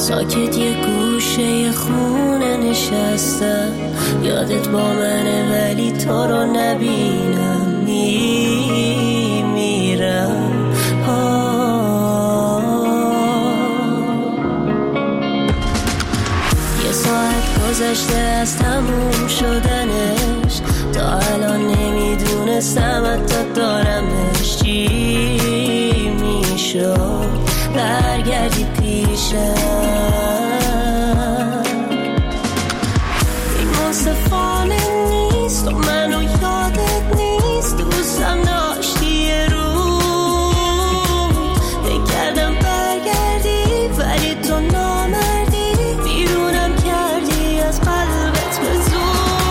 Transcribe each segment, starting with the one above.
ساکت یه گوشه خونه نشستم، یادت با منه ولی تو رو نبینم، میمیرم. یه ساعت گذشته از تموم شدنش، تا الان نمیدونستم حتی دارمش. چی میشد برگردی پیشم؟ این منصفانه نیست و منو یادت نیست، دوستم داشتی یه روز بگردم برگردی، ولی تو نامردی، بیرونم کردی از قلبت به زور.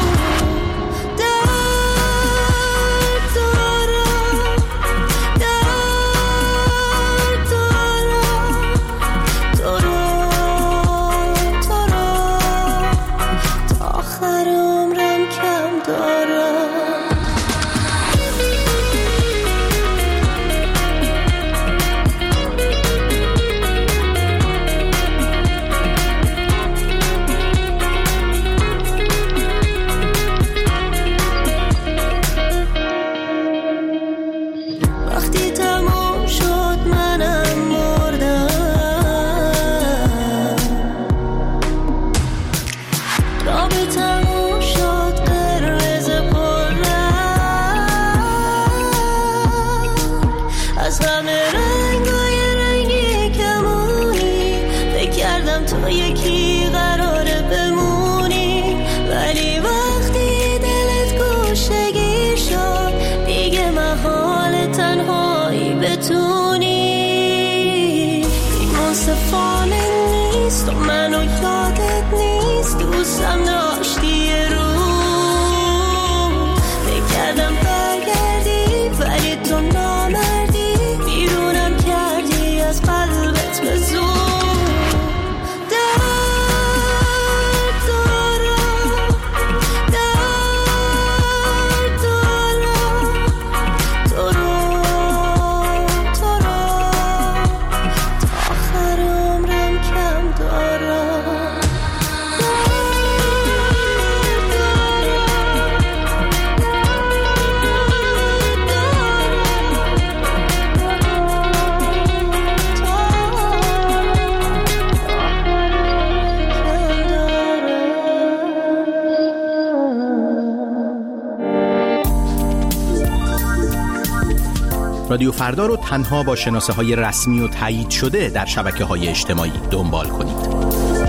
رادیو فردا رو تنها با شناسه‌های رسمی و تایید شده در شبکه‌های اجتماعی دنبال کنید.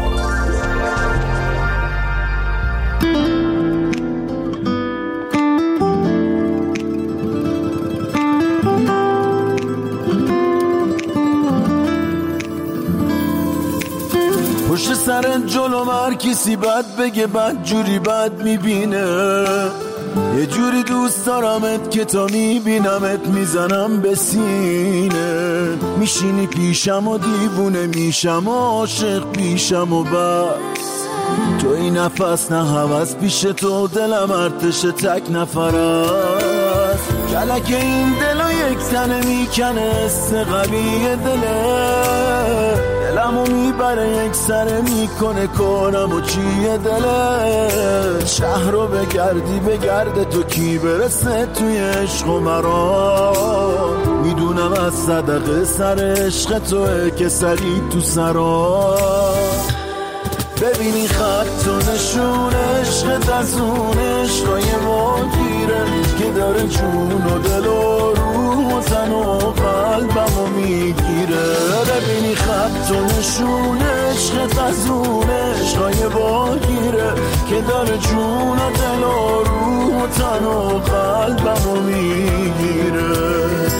پشت سر جلو هر کسی بد بگه بد جوری بد میبینه، یه جوری دوست دارمت که تا میبینمت میزنم به سینه، میشینی پیشم و دیوونه میشم و عاشق پیشم و بس، تو این نفس نه هوس پیش تو دلم ارتش تک نفر است، کلک این دلو یک تنه میکنه استقبی دله، دلمو میبره یک سره میکنه کنم و چیه دله، شهر رو بگردی بگرده تو کی برسه توی عشق و مرا، میدونم از صدقه سر عشق توه که سری تو سرا، ببینی خط و نشون عشقت از اون عشقای مدیره که داره جون و دل و روح و تن و قلبمو میگیره، ببینی خط و نشون عشقت از اون عشقای مدیره که داره جون و دل و روح و تن و قلبمو میگیره.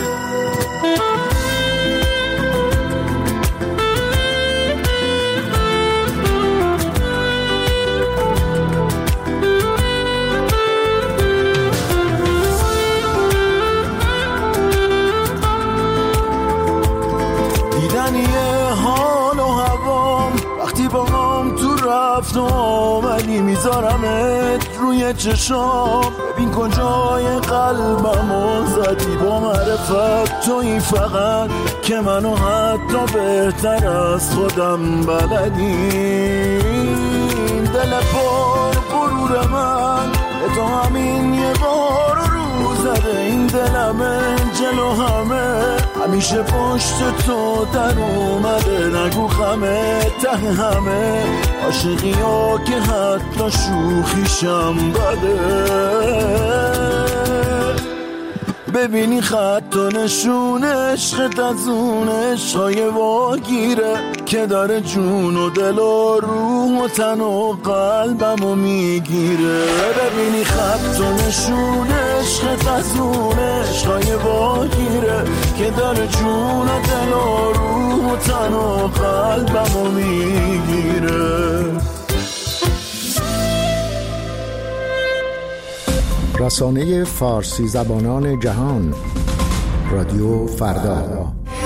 رفت و آمدی میذارمت روی چشام، ببین کجای قلبمو زدی با مرد معرفت تویی فقط که منو حتی بهتر از خودم بلدی. دل پر غرور من تو همین یه بار رو زده، این دلمه جلو همه همیشه پشت تو در اومده. نگو خمه ته همه عاشقی ها که حتی شوخیشم بده. ببینی خط و نشون عشقت از اون عشقای واگیره که داره جون و دل و روح و تن و قلبمو میگیره. ببینی خط و نشون عشقت از اون عشقای واگیره که داره جون و دل و روح و تن و قلبمو میگیره. رسانه فارسی زبانان جهان، رادیو فردا.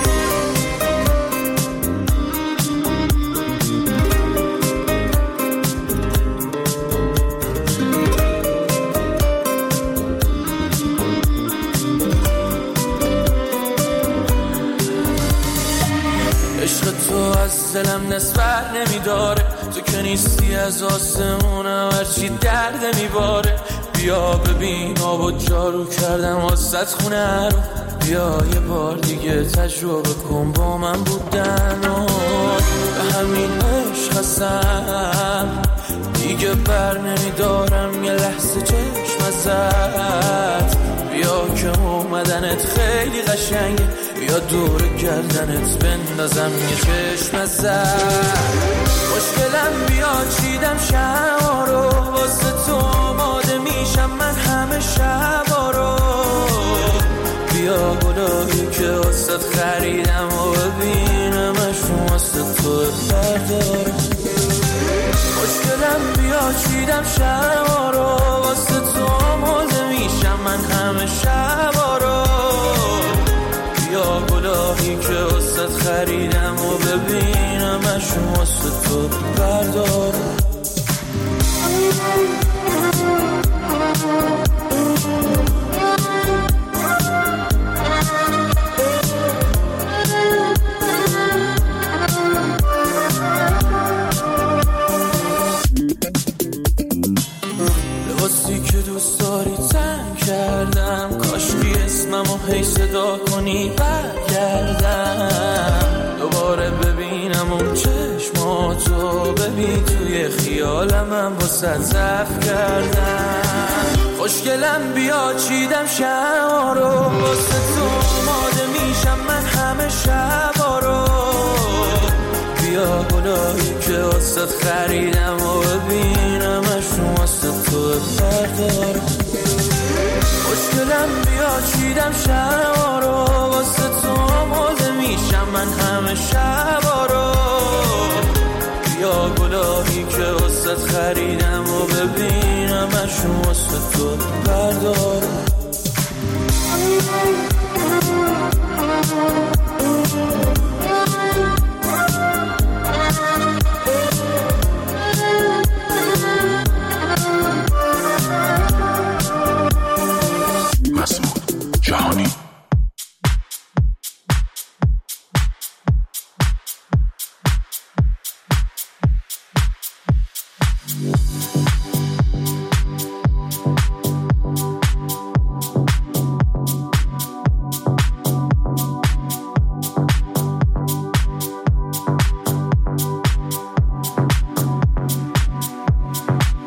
عشق تو از دلم نسبت نمیداره، تو که نیستی از آسمونم هرچی درد میباره. بیا ببین آب و جارو کردم واسط خونه رو، بیا یه بار دیگه تجربه کن با من بودن و به همین عشق هستم دیگه بر نمیدارم یه لحظه چشم ازت. بیا که اومدنت خیلی قشنگه، بیا دور گردنت بندازم یه چشم ازت. خوشگلم بیا چیدم شما رو واسه تو آماده میشم من همه شبا رو. بیا گلایی که واسه خریدم و ببینمش واسه تو بردارم. خوشگلم بیا چیدم شما رو واسه تو آماده میشم من همه شبا رو. بیا گلایی که واسه خریدم و ببینمش واسه تو بردارم. لباسی که دوست داری تن کردم، کاشکی اسممو هی صدا کنی برگردم. دوباره ببینم اون چشماتو، ببین توی خیالم من واسه ضعف کردم. خوشگلم بیا چیدم شما رو واسه تو آماده میشم من همه شبا رو. بیا گلایی که واسه خریدم و ببینمش واسه تو بردارم. خوشگلم بیا چیدم شما رو واسه تو آماده میشم من همه شبا رو. بیا گلایی که واسه خریدم و ببینمش واسه تو بردارم. مسعود جهانی.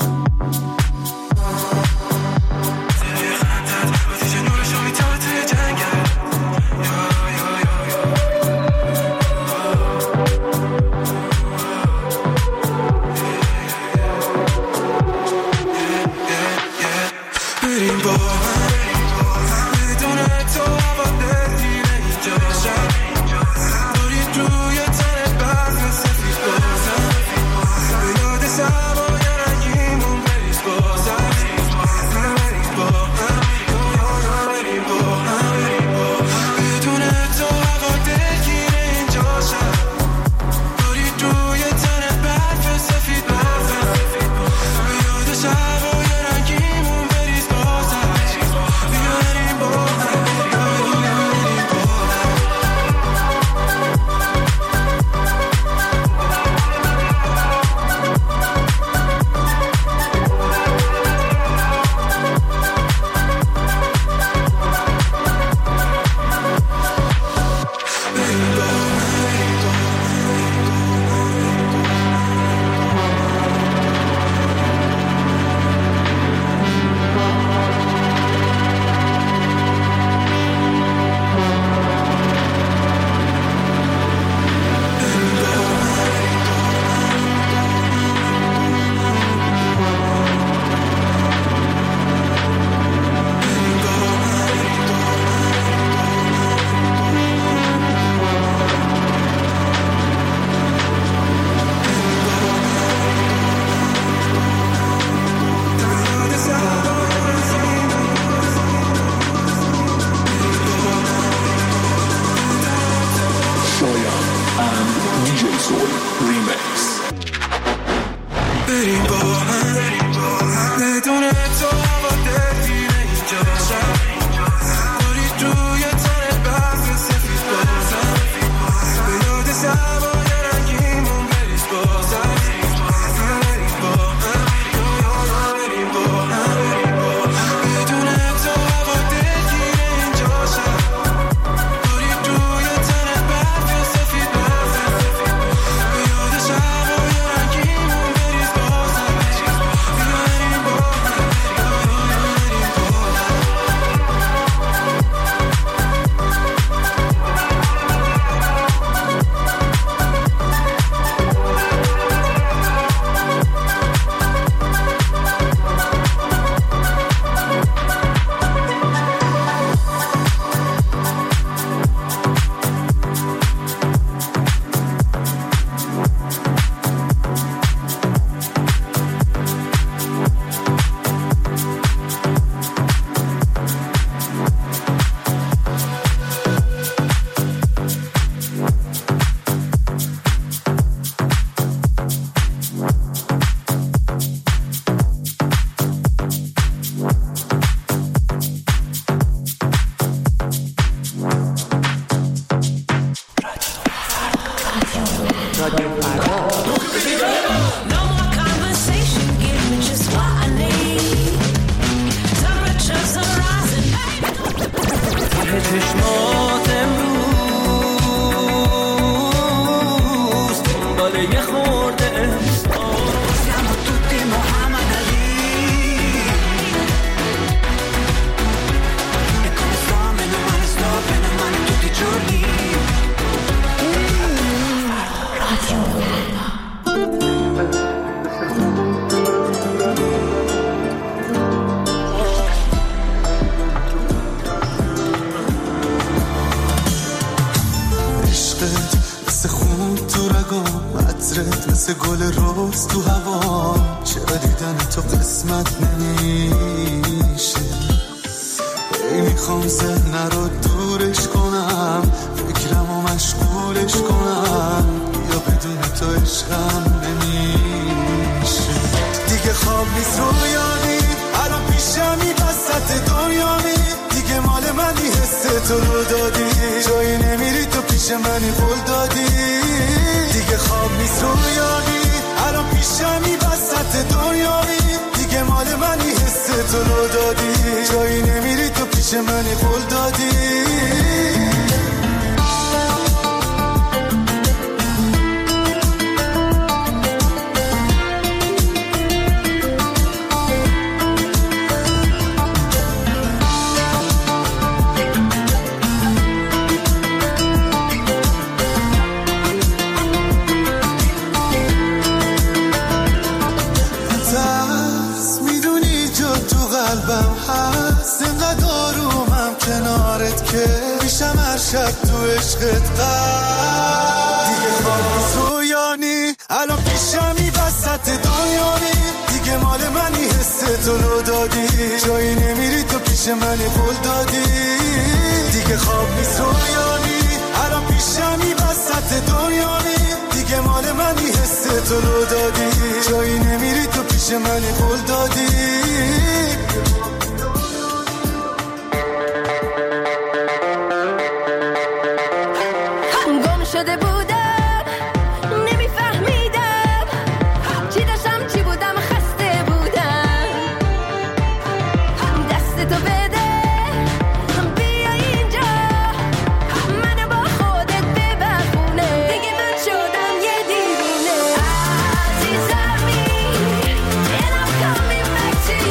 جنگ چشمات امروز دنباله یه خورده Siamo tutti Muhammad Ali E come sto, meno male tutti i giorni مثل خون تو رگام عطرت مثل گل روز تو هوا چرا دیدن تو قسمت نمیشه ای میخوام ذهن رو دورش کنم فکرم و مشغولش کنم یا بدون تو عشقم نمیشه دیگه خواب نیست رویانی الان پیشمی وسط دنیامی دیگه مال منی حس تو رو دادی جایی نمیری تو پیش منی قول دادی دیگه خواب نیست رویانی الان پیشمی وسط دنیامی دیگه مال منی حس تو رو دادی جایی نمیری تو پیش منی قول دادی میشم هر شب تو عشقت دیگه خواب نیست رویانی الان پیشمی وسط دنیامی دیگه مال منی حس تو رو دادی جایی نمیری تو پیش منی قول دادی دیگه خواب نیست رویانی الان پیشمی وسط دنیامی دیگه مال منی حس تو رو دادی جایی نمیری تو پیش منی قول دادی شده بودم نمیفهمیدم چی داشتم چی بودم خسته بودم دست تو بده بیا اینجا منو با خودت ببر خونه دیگه من شدم یه دیوونه عزیزمی and I'm coming back to you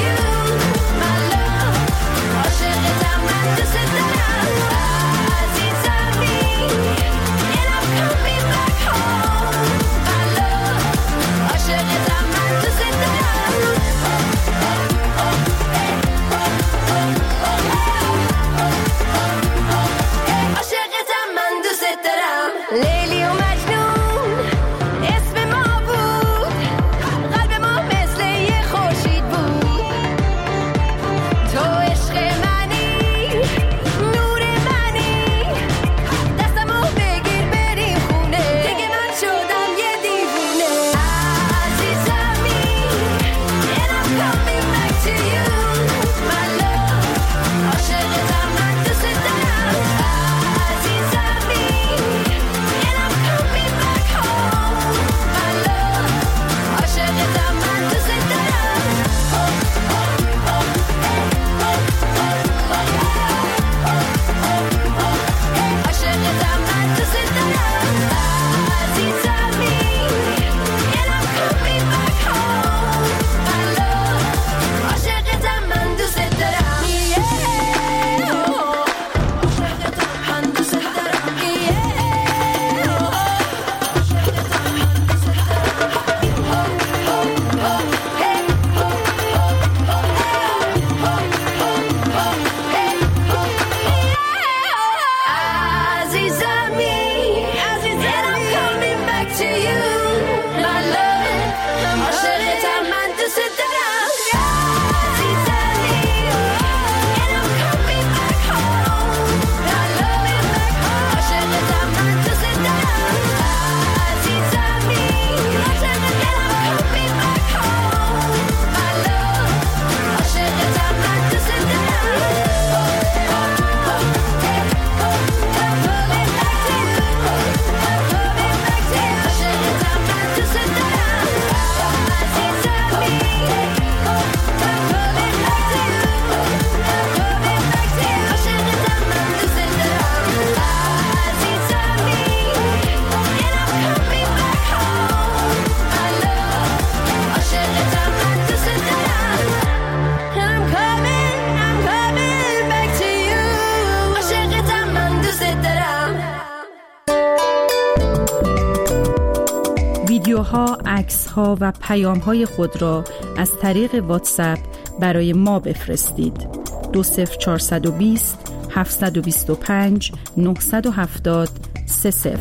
ویدیوها، عکس‌ها و پیام‌های خود را از طریق واتساپ برای ما بفرستید. 20420 725 970 30.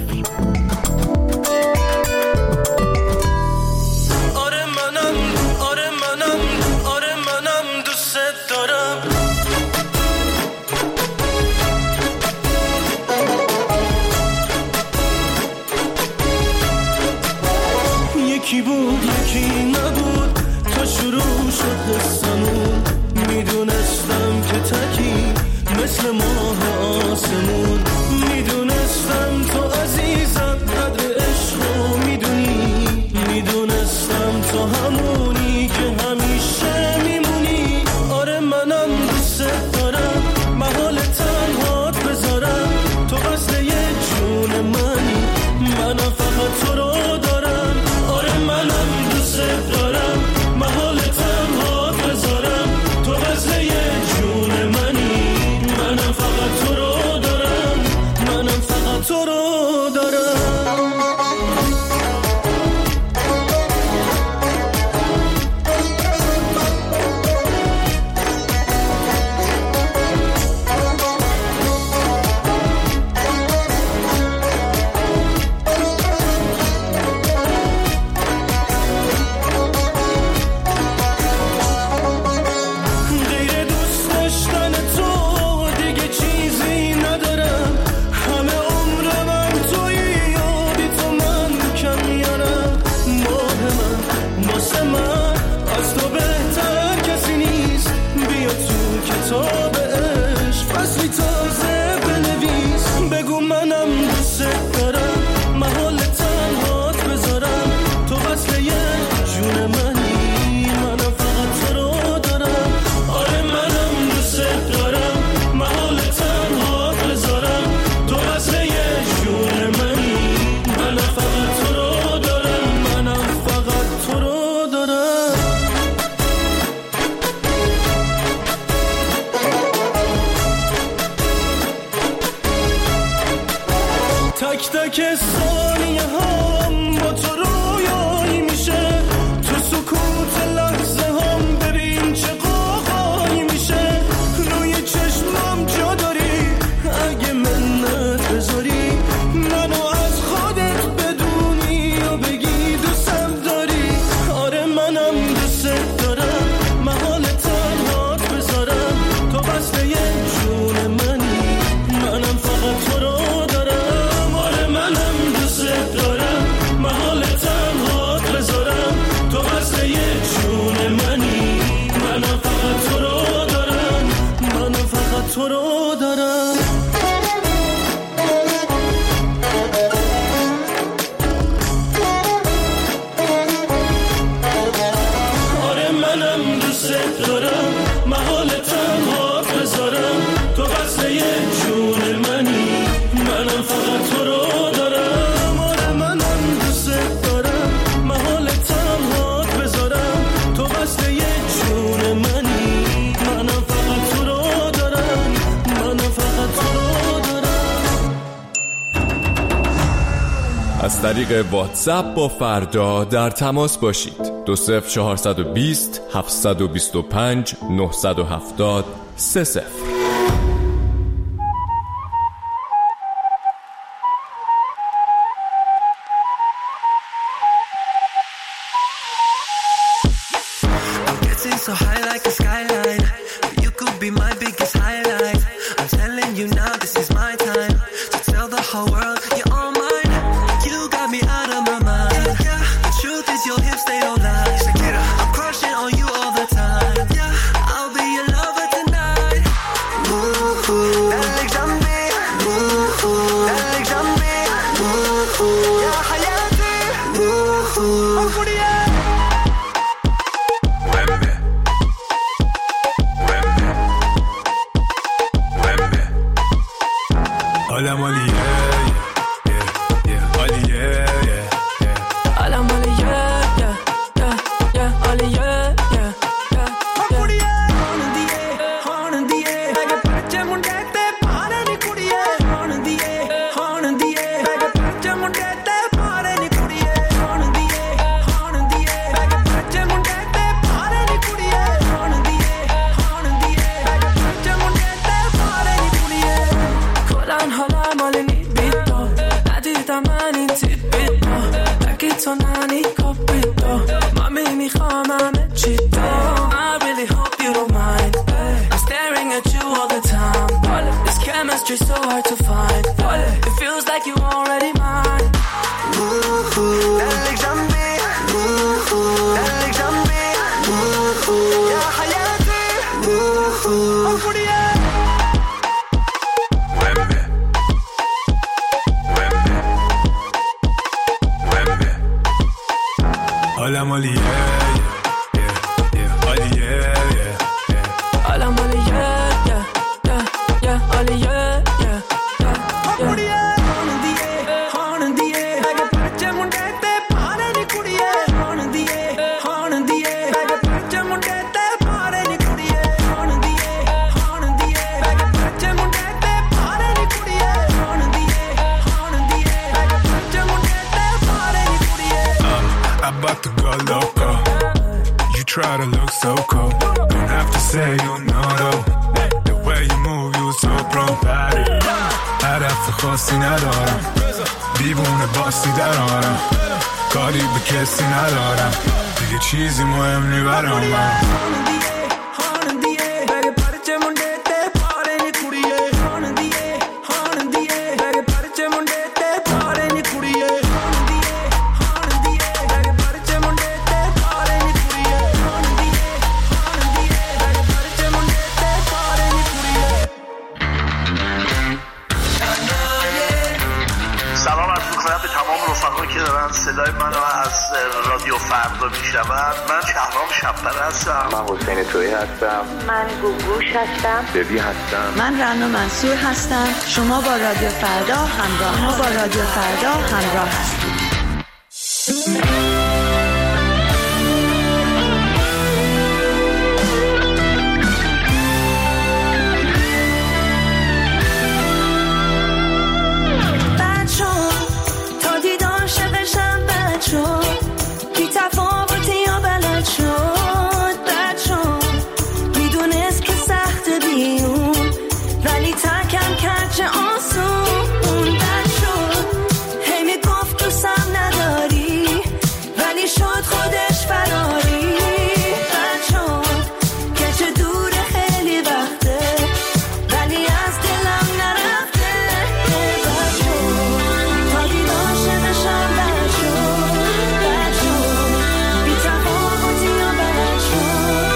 یکی بود یکی نبود تا شروع شد قصه‌مون، میدونستم که تکی مثل ماه آسمون، میدونستم تو عزیزم قدر عشقو میدونی، میدونستم تو همونی که همیشه میمونی. آره منم دوست دارم محال تنهات بذارم، تو وصل یه جون منی، منم فقط تو رو دارم. آره منم دوست دارم محال تنهات بذارم، تو وصل یه جون منی، منم فقط تو رو دارم، منم فقط تو رو دارم. تک تک ثانیه هم با تو رویایی میشه، تو سکوت لحظه هم ببین چه قاقایی میشه، روی چشمم جا داری اگه منت بذاری، منو از خودت بدونی و بگی دوستم داری. آره منم دوست دارم محال تنهات بذارم، تو وصل یه جون منی، منم فقط تو رو تو رو دارم. آره منم دوست دارم محال تنهات بذارم، تو وصل یه جون منی، منم فقط تو رو دارم. آره منم دوست دارم محال تنهات بذارم، تو وصل یه جون منی، منم فقط تو رو از طریق واتساپ با فردا در تماس باشید. 20420 725 970 30. So high like a skyline, you could be my biggest highlight. I'm telling you now, this is my time to tell the whole world you're all mine. You got me out of my mind. Yeah, the truth is your hips they don't lie. I'm crushing on you all the time. Yeah, I'll be your lover tonight. Ooh, Alexandre. Ooh, Alexandre. Ooh, ya hayati. Ooh, Akudiya. عالم عالیه عالیه عالم عالیه عالیه اگه پرچمون دته پاره نی کڑیه هون دیه اگه پرچمون دته پاره نی کڑیه تو ننی کپیتو مامی میخوام همه چی تو I really hope you don't mind I'm staring at you all the time This chemistry so hard to find It feels like you already mine دلك جنبي دلك جنبي يا حياتي عالم عالیه عالیه عالم عالیه عالیه About to go loco. You try to look so cool. Don't have to say you know though. The way you move, you so pro. هدف خاصی ندارم. دیوونه باسی درارم. کاری به کسی ندارم. دیگه چیزی مهم نی برام من. صدای منو از رادیو فردا میشنوند. من شهرام شب‌پره هستم. من حسین تویی هستم. من گوگوش هستم. ببی هستم. من رنا منصور هستم. شما با رادیو فردا همراه هستید.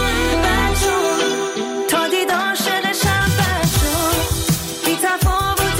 تفاوت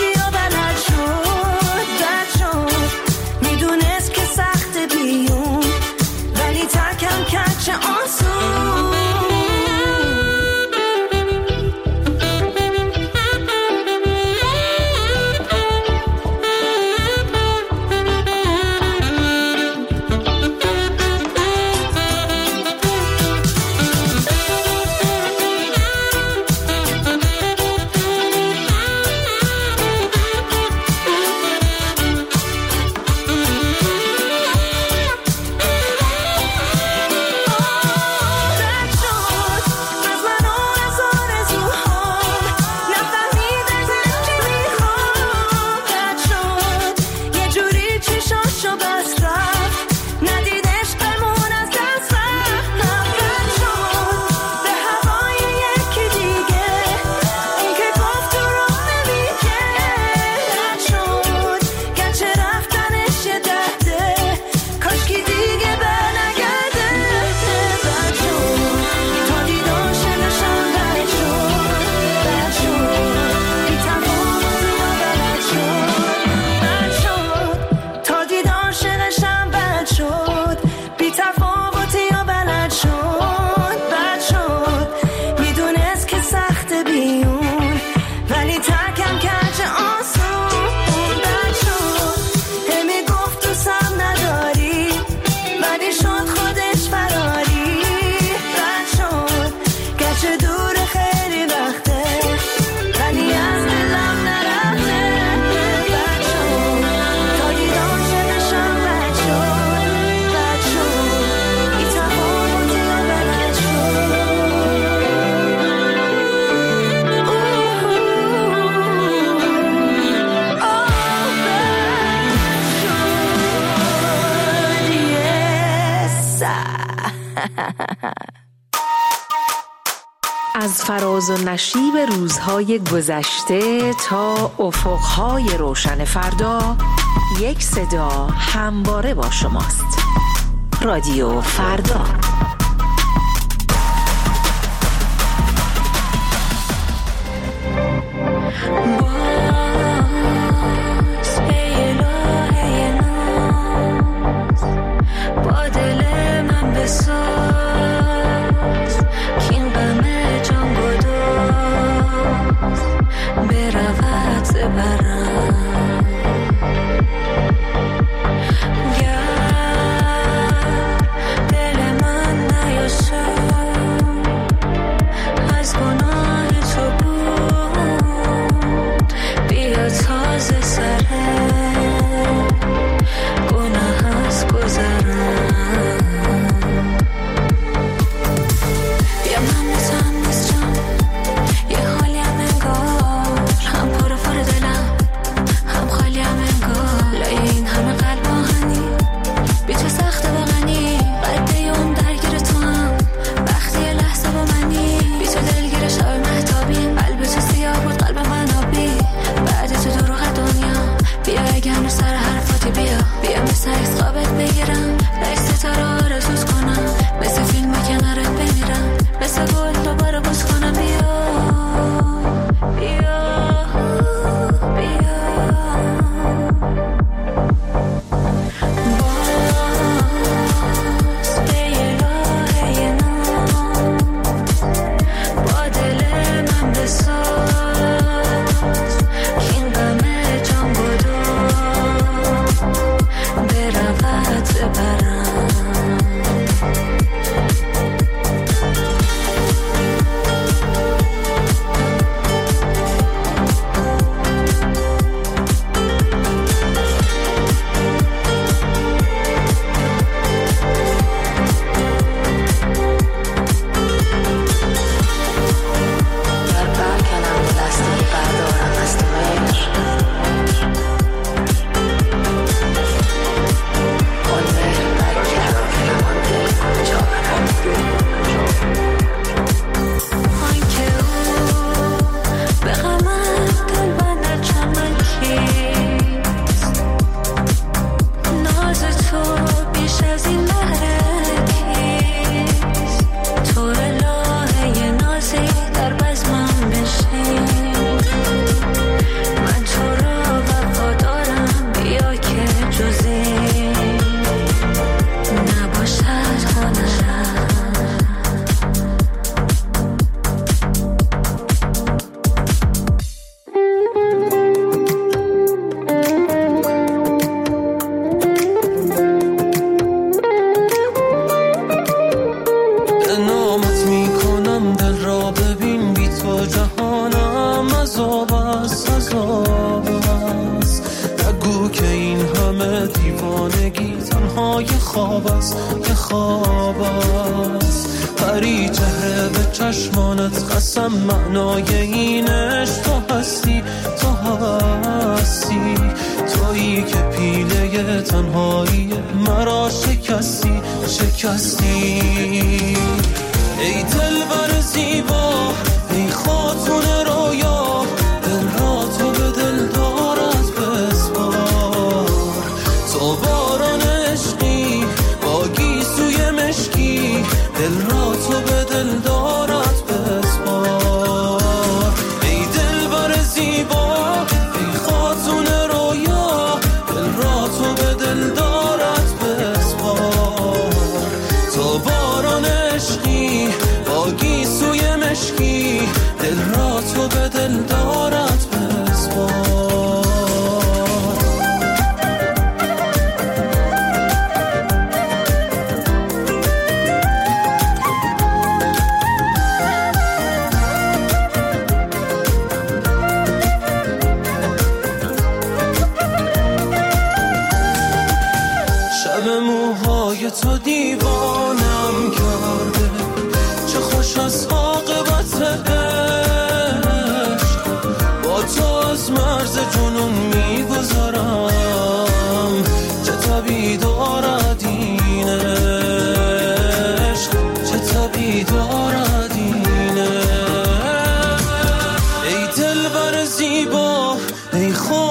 فراز و نشیب روزهای گذشته تا افقهای روشن فردا، یک صدا همواره با شماست. رادیو فردا.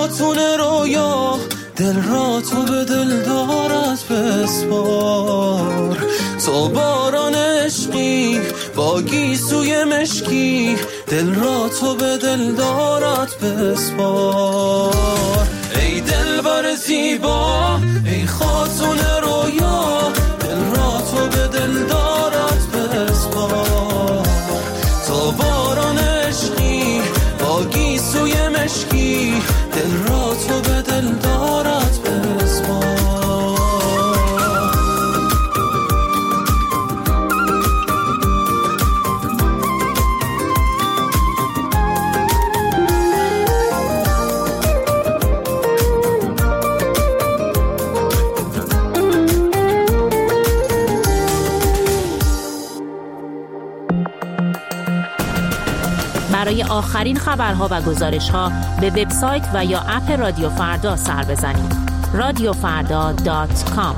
خاتون رویا دل را تو به دل دارد بسپار. تو باران عشقی با گیسوی مشکی دل را تو به دل دارد بسپار. ای دلبر زیبا ای خاتون رویا دل را تو به دل دارد بسپار. تو باران عشقی با گیسوی مشکی دل را تو به دل دارد بسپار. برای آخرین خبرها و گزارش‌ها به وبسایت و یا اپ رادیو فردا سر بزنید. radiofarda.com.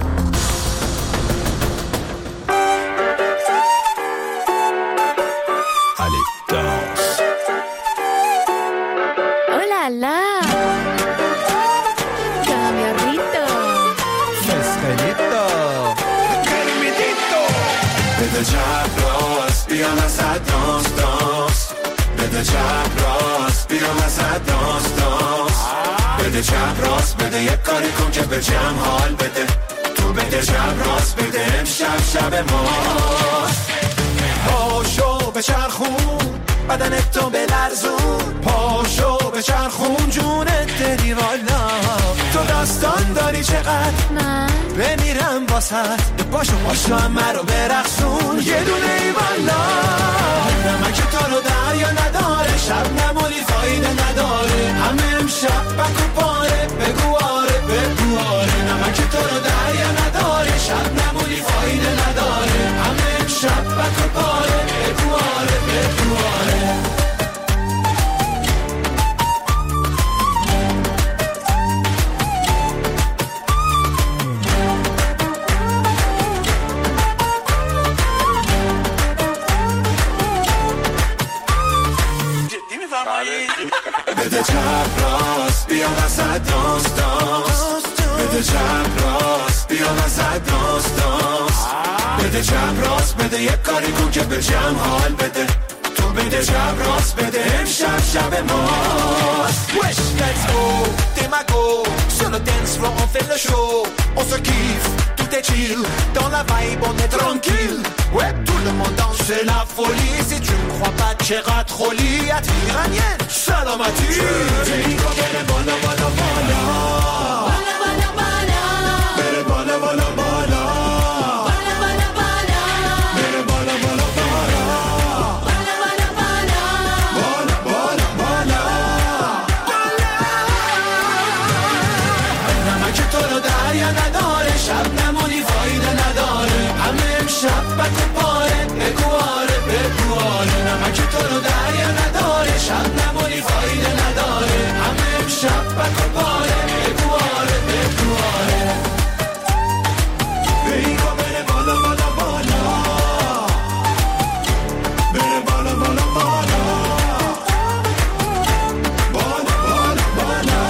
Hola la. Cambiarrito. Estelito. Carmidito. بده چپ راست بیا وسط دانس دانس. بده چپ راست بیا وسط دانس دانس. بده چپ راست بده یک کاری کن که به جمع حال بده. تو بده چپ راست بده امشب شب ماست. پاشو به چرخون بدنت تو بلرزون. پاشو به چرخون جونت دلی والا. تو داستان داری چقدر من بمیرم واسط. پاشو پاشو همه رو برقصون یه دونه ای والا. نمک تو رو دریا نداره شب نمونی فایده نداره. همه امشب بکو پاره بگو آره بگو آره. نمک تو رو دریا نداره شب نمونی فایده نداره. همه امشب بکو پاره بگو آره بگو آره. بده چپ راست بیا وسط دانس دانس. بده چپ راست بیا وسط دانس دانس. بده چپ راست بده یک کاری کن که به جمع حال بده. تو بده چپ راست بده امشب شب ماست. Wesh let's go Demago sur le dance floor on fait le show. On se kiffe tout est chill dans la vibe on est tranquille. Ouais tout le monde danse c'est la folie. Si tu ne crois pas Cherat Roli Iranienne Salamati. Digo bere bala bala bala. Bala bala bala. Bere bala bala bala. Bala bala bala. Bere bala bala bala. Bala bala bala. Bala bala bala. Bala. نمک تو رو دریا نداره شب نمونی فایده نداره. همه امشب بکو پاره بگو آره بگو آره. نمک تو رو دریا نداره شب نمونی فایده نداره. همه امشب بکو پاره بگو آره بگو آره. بگو بره بالا بالا بالا. بره بالا بالا بالا. بالا بالا بالا.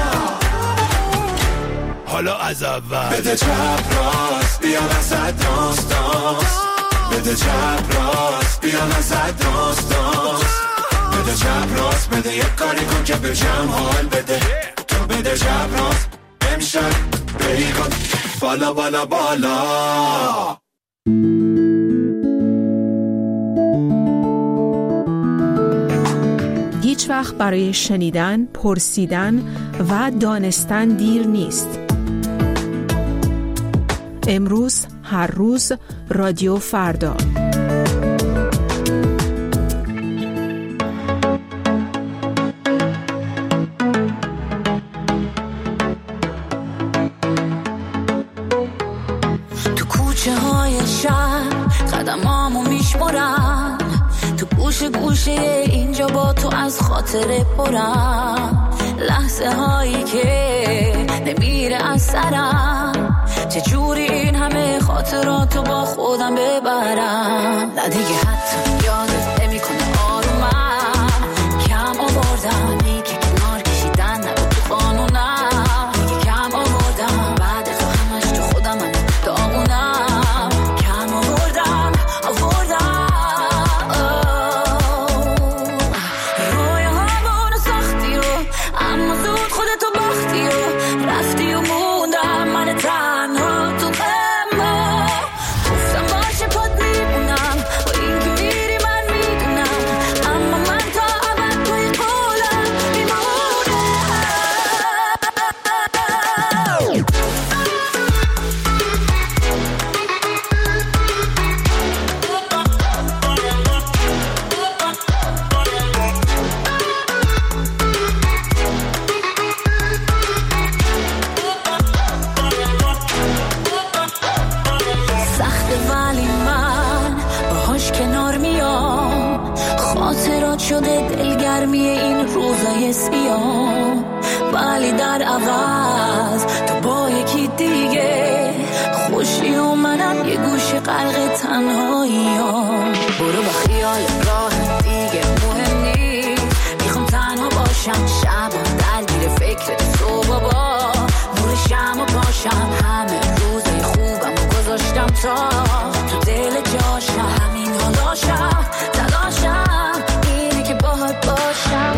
حالا از اول بده چپ راست بیا وسط دانس دانس. بده چپ راست بیا وسط دانس دانس. بده چپ راست بده یک کاری کن که به جمع حال بده. تو بده چپ راست امشب بیگان بالا بالا بالا. هیچ وقت برای شنیدن، پرسیدن و دانستن دیر نیست. امروز، هر روز، رادیو فردا. تو کوچه های شهر قدمامو میشمرم. تو گوشه گوشه اینجا با تو از خاطره پرم. لحظه هایی که نمیره از سرم. چجوری این همه خاطراتو با خودم ببرم. نه دیگه حتی یادت نمیکنه آرومم. کم آوردم ای که کنار کشیدن نبود تو خانومم. ولی در عوض تو با یکی دیگه خوشی و منم یه گوشه غرق تنهاییام. برو با خیال راه دیگه مهم نیست، میخوام تنها باشم شبا درگیر فکر صبح با نور شمع پاشم. همه روزای خوبم و گذاشتم تا تو دل جاشم. همین حالاشم تلاشم اینه که باهات باشم.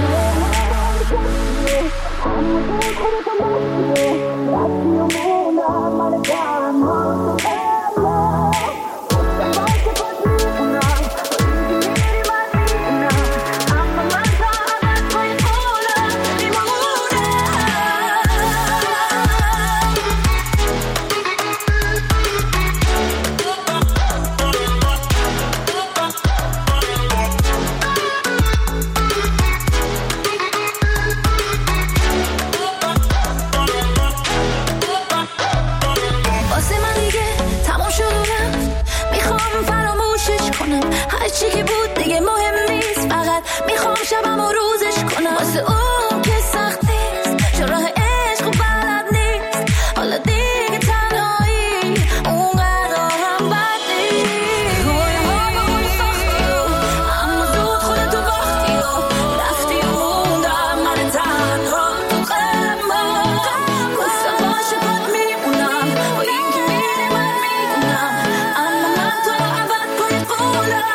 هرچی که بود دیگه مهم نیست، فقط میخوام شبم و روزش کنم. واسه اون که سخت نیست، چون راه عشق و بلد نیست. حالا دیگه تنهایی اونقدر هم بد نیست. روی ما با اون سختی اما زود خودتو وقتی رفتی و موندم من تنها تو قلبم. واسه باشه باد میمونم با این که میره من میدونم، اما من تو رو عبد کنی قولم.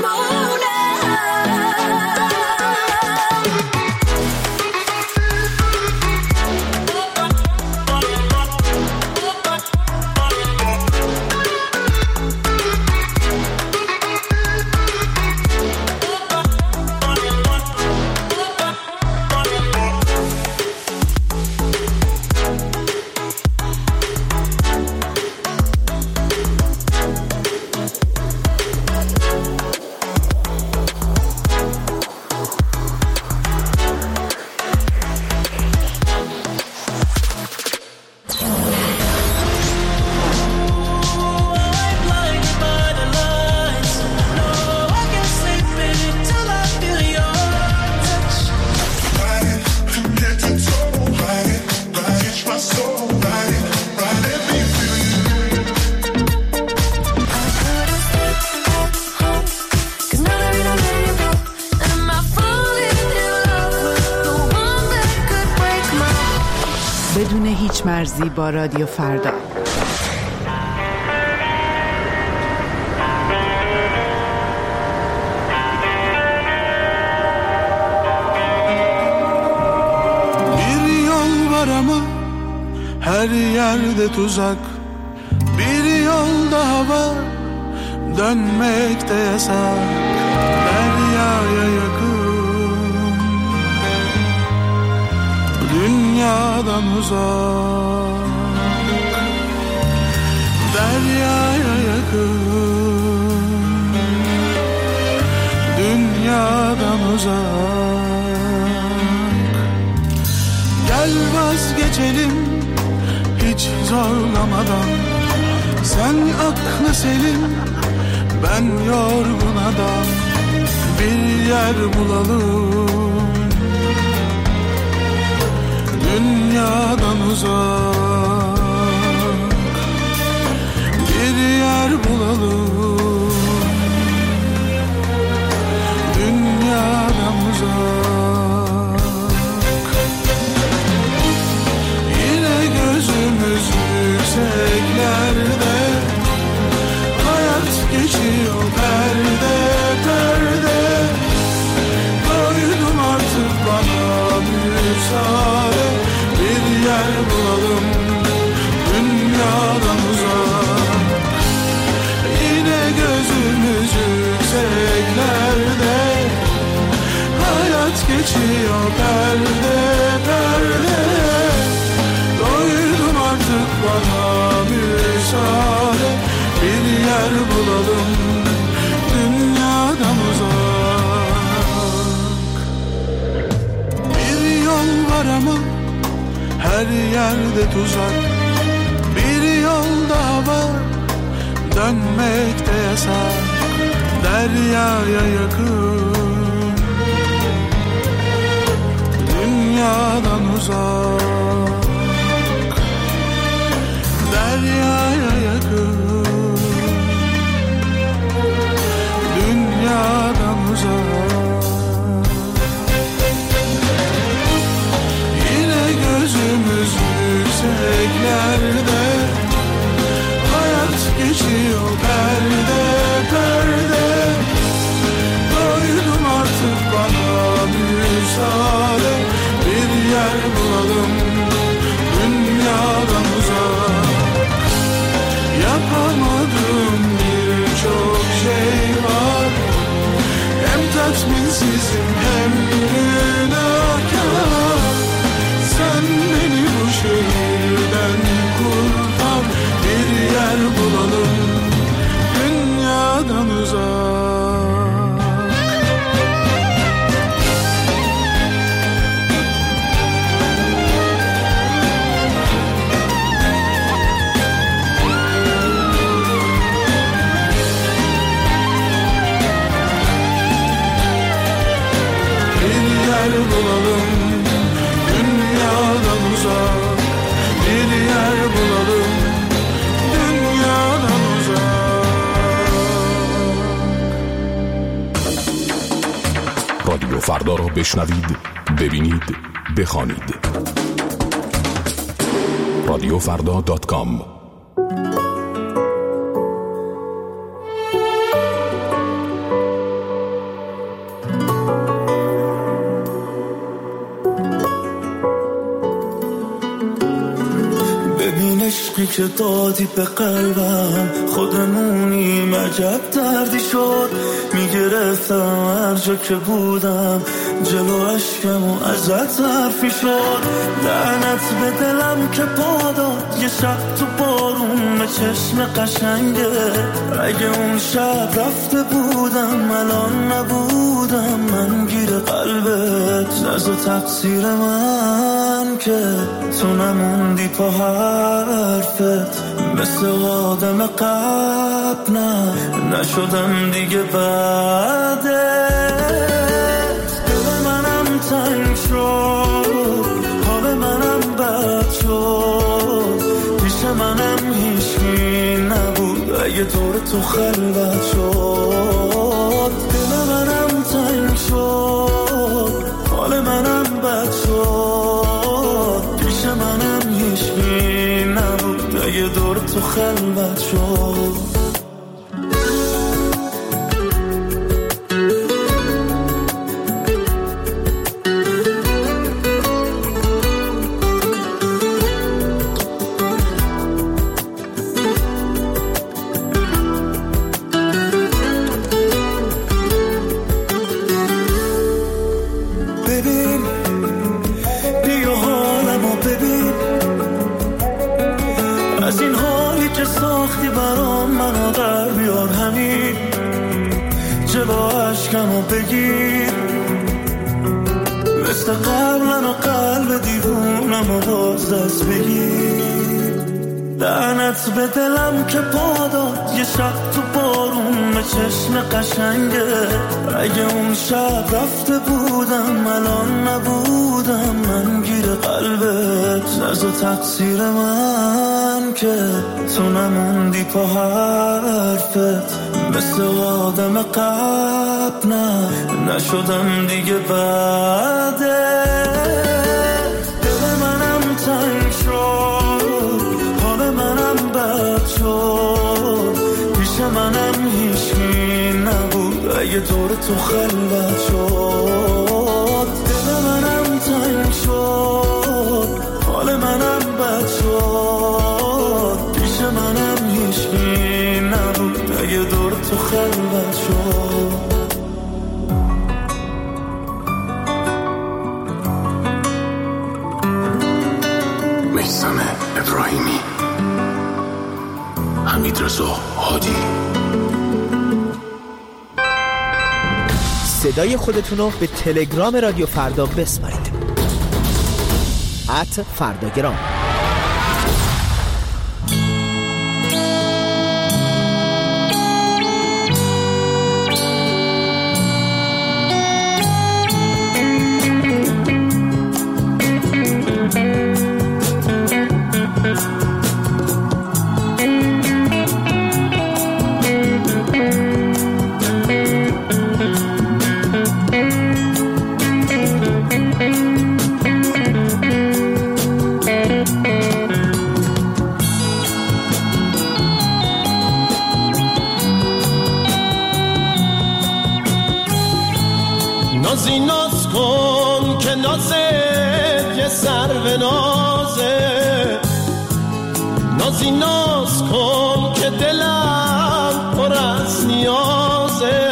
بدون هیچ مرزی با رادیو فردا. Bir yol var ama her yerde tuzak. Bir yol daha var, dönmek de yasak. Deryaya yakın, dünyadan uzak. Deryaya yakın, dünyadan uzak. Gel vazgeçelim hiç zorlamadan. Sen aklı selim, ben yorgun adam. Bir yer bulalım, dünyadan uzak. Bir yer bulalım, dünyadan uzak. Yine gözümüz yükseklerde, hayat geçiyor perde perde. Doydum artık bana müsaade. Bir yer bulalım, dünyadan uzak. Yine gözümüz yükseklerde, hayat geçiyor perde perde. Doydum artık bana müsaade. Bir yer bulalım, dünyadan uzak. Bir yol var ama her yerde tuzak. Bir yol daha var, dönmek de yasak. Deryaya yakın, dünyadan uzak. فردا را بشنوید، ببینید، بخوانید. radiofrda.com. ببین عشقی که دادی به قلبم، خودمونیم عجب دردی شد. میگرفتم هر جا که بودم، جلو عشقم و ازت حرفی شد. لعنت به دلم که پاداد یه شب تو بارون به چشم قشنگه. اگه اون شب رفته بودم الان نبودم من گیر قلبت. نزا تقصیر من که تو نموندی پا حرفت. مثل آدم قبل نشدم دیگه بعدت. دل منم تنگ شد، حال منم بد شد. پیش منم هیچکی نبود اگه دور تو خلوت شد. دل منم تنگ شد، حال منم بد شد. پیش منم هیچکی نبود اگه دور تو خلوت شد. عشقمو بگیر مثل قبلن و قلب دیوونمو باز دست بگیر. لعنت به دلم که پاداد یه شب تو بارون به چشم قشنگه. اگه اون شب رفته بودم الان نبودم من گیر قلبت. نزا تقصیر من که تو نموندی پا حرفت. مثل آدم قبل نشدم دیگه بعدت. دل منم تنگ شد، حال منم بد شد. پیش منم هیچکی نبود اگه دور تو خلوت شد. دل منم تنگ شد، حال منم بد شد. پیش منم هیچکی نبود اگه دور تو خلوت شد. میثم ابراهیمی، حمیدرضا هادی. صدای خودتونو به تلگرام رادیو فردا بسپارید. @فرداگرام. نازی ناز کن که نازت یه سر به نازه. نازی ناز کن که دلم پر از نیازه.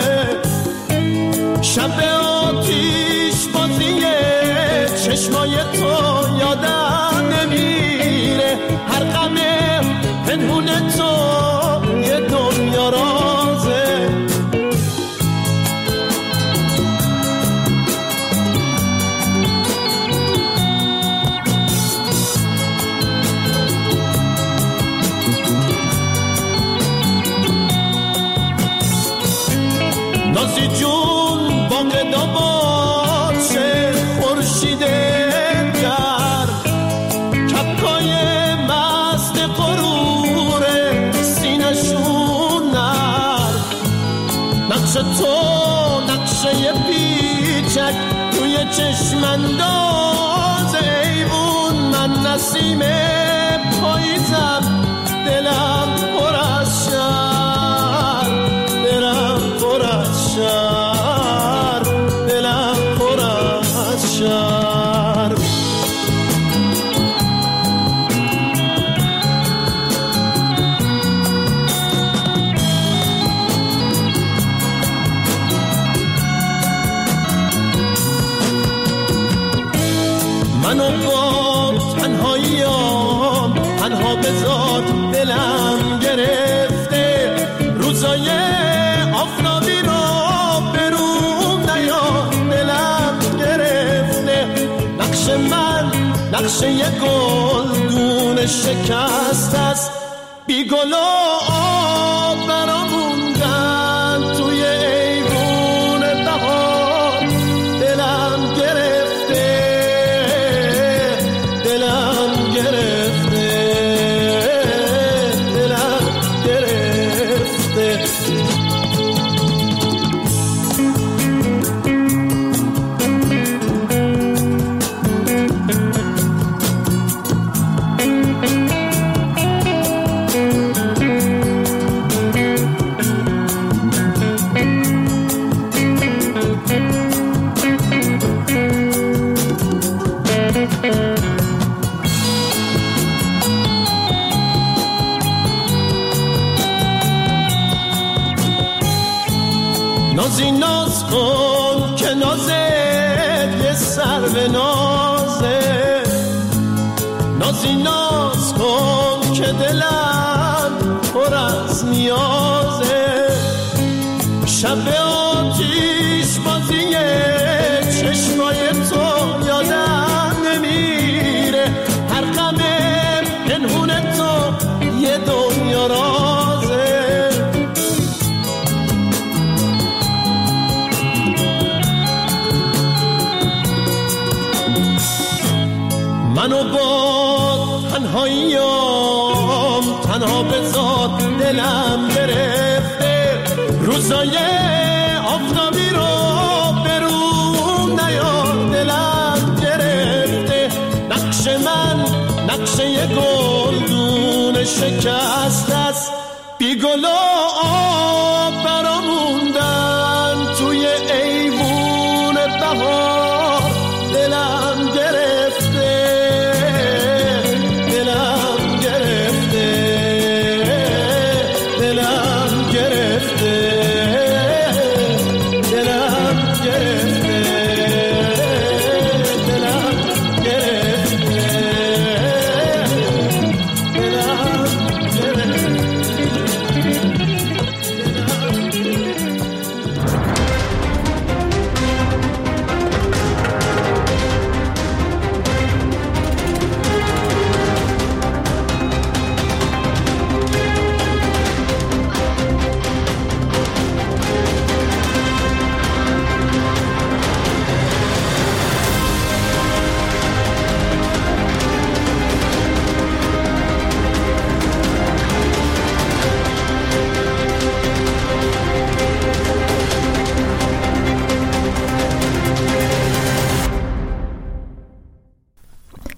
شب آتیش بازیه چشمای تو یادم نمیره. هر غم پنهون تو یه دنیا رازه. نازی جون باقدا باشه خورشید در کپکای مست غرور سینشون نه. چشمنداز ایوون، من نسیم پاییزم، دلم پر از شهر، دلم پر از شهر، دلم پر از شهر. منو با تنهاییام تنها بذار، دلم گرفته روزای آفتابی رو بروم نیار، دلم گرفته نقش من، نقش یه گلدون شکست است، بی گل و آب برام موندن توی ایوون بهار، دلم گرفته، دلم گرفته، دلم گرفته. نازی ناز کن که نازت یه سر به نازه، نازی ناز کن که دلم پر از نیازه، شب آتیش بازیه چشمای تو یادم نمیره، هر غم پنهون تو یه دنیا رازه. منو با تنهاییام تنها بذار، دلم گرفته روزای آفتابی رو بروم نیار، دلم گرفته نقش من، نقش یه گلدون شکست است، بی گل و آب